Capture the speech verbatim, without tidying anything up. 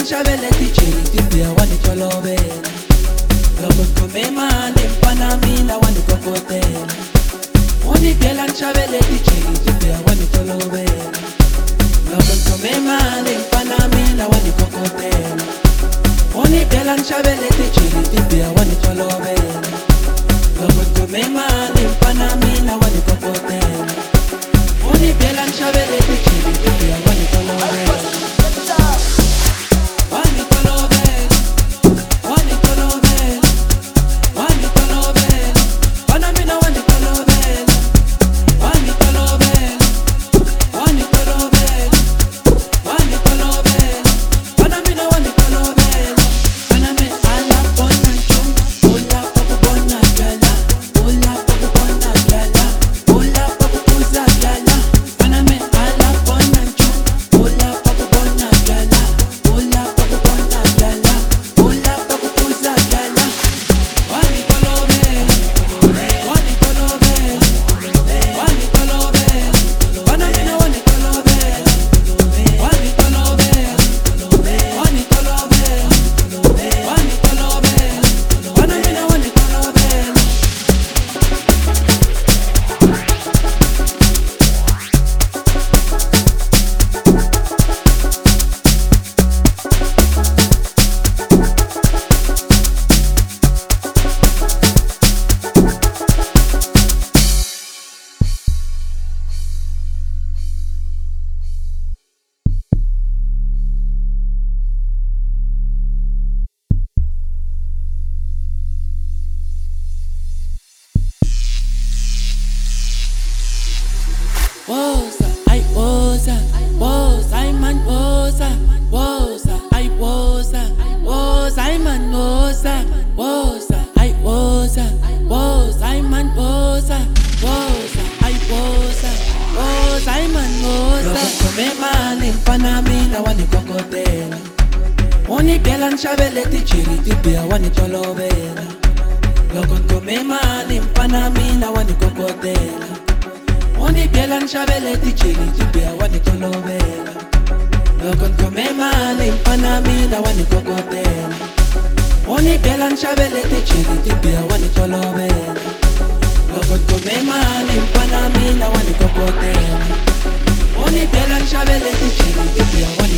nxavele ticini ti biya wa ni tolovela. Loko ni khome mali mfana mina wa ni kokotela. U ni byela nxavele ticini ti biya wa ni tolovela. Loko ni khome mali mfana mina wa ni kokotela. U ni byela nxavele ticini ti biya wa ni tolovela. Loko ni khome mali mfana mina wa ni kokotela. U ni byela nxavele ticini ti biya wa ni tolovela. Woza, ay woza, woza, ay man woza, woza, ay woza, woza, ay man woza, woza, ay woza, woza, ay man woza, woza, ay woza, woza, ay man woza. Loko khome mali mfana mina wa ni kokotela. U ni byela nxavele ticini ti biya wa ni tolovela. Loko khome mali mfana mina wa ni kokotela. U ni byela nxavele ticini ti biya wa ni tolovela. Loko ni khome mali mfana mina wa ni kokotela. U ni byela nxavele ticini ti biya wa ni tolovela. Loko ni khome mali mfana mina wa ni kokotela. U ni byela nxavele ticini ti biya wa